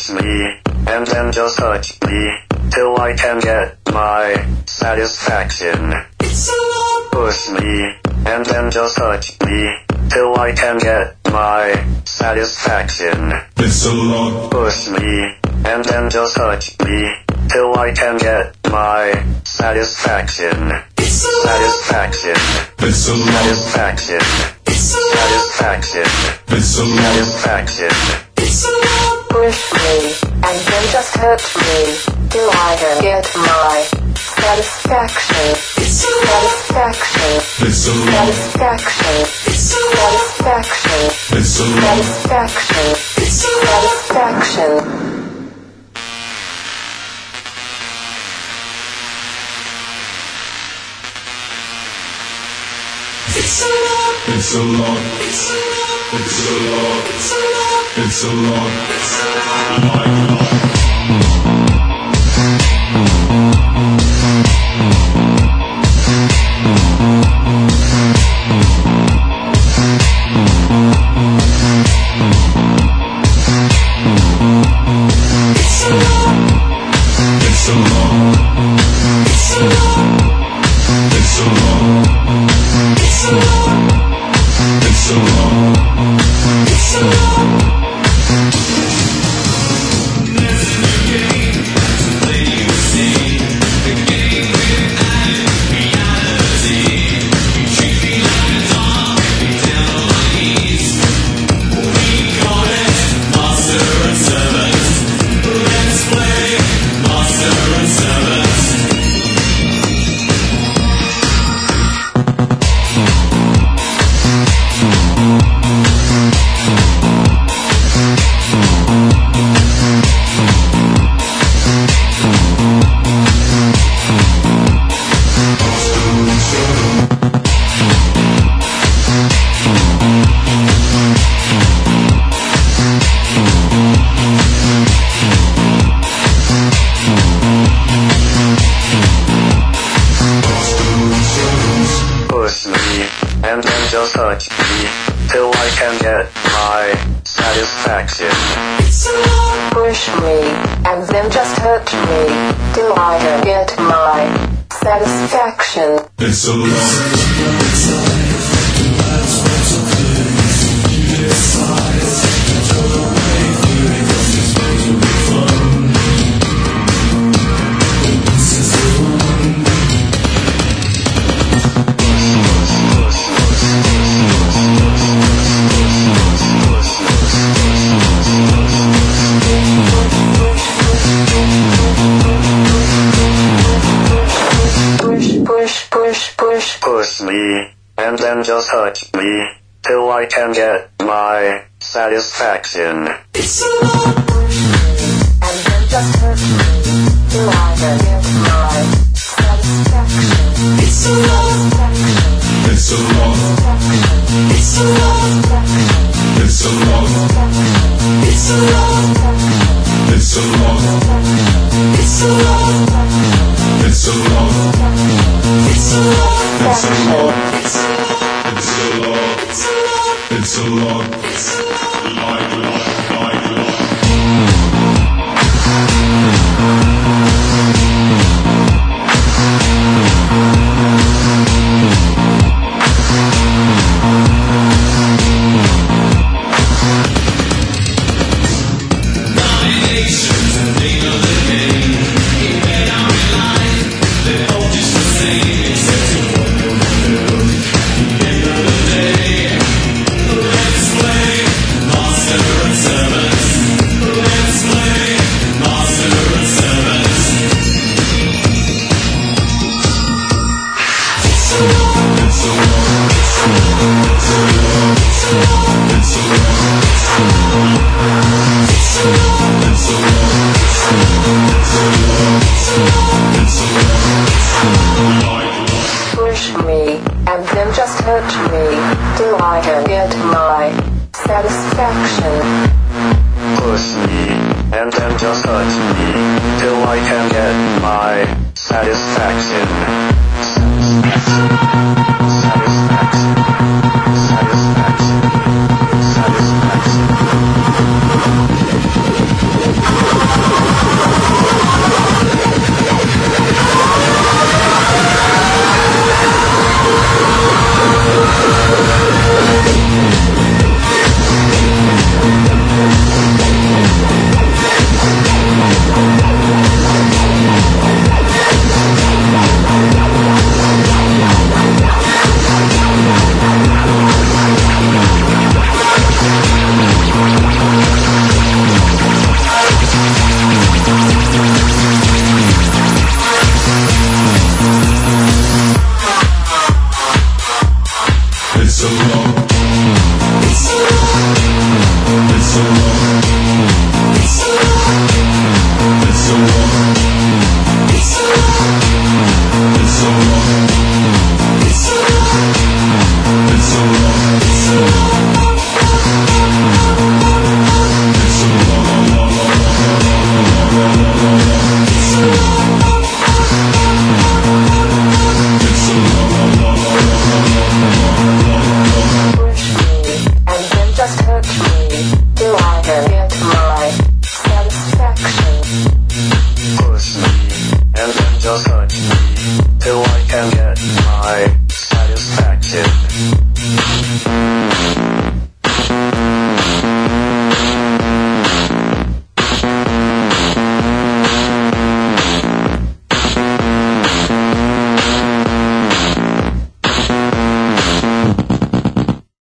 Push me, and then just touch me, till I can get my satisfaction. Push me, and then just touch me, till I can get my satisfaction. It's a lot. Push me, and then just touch me, till I can get my satisfaction. Satisfaction. It's a lot. Satisfaction. Satisfaction. It's a lot. Satisfaction. Push me, and then just hurt me, till I can get my satisfaction. Satisfaction. It's a lot. Satisfaction. Satisfaction. It's a lot. Satisfaction. Satisfaction. It's a lot. It's a lot. It's a lot. It's a lot. Push me, and then just touch me, till I can get my satisfaction. Push me, and then just hurt me, till I can get my satisfaction. It's a lot. Push me, and then just touch me, till I can get my satisfaction. Push me, and then just hurt me, till I can get my satisfaction. It's a lot. It's a lot. It's a lot. It's a lot. It's a lot. It's a lot. It's a lot. It's a lot. It's a lot. It's a lot. It's a lot. It's a lot. It's a lot. Like. Push me, and then just hurt me, till I can get my satisfaction. Push me, and then just touch me, till I can get my satisfaction. Satisfaction. Satisfaction. Satisfaction. a lot.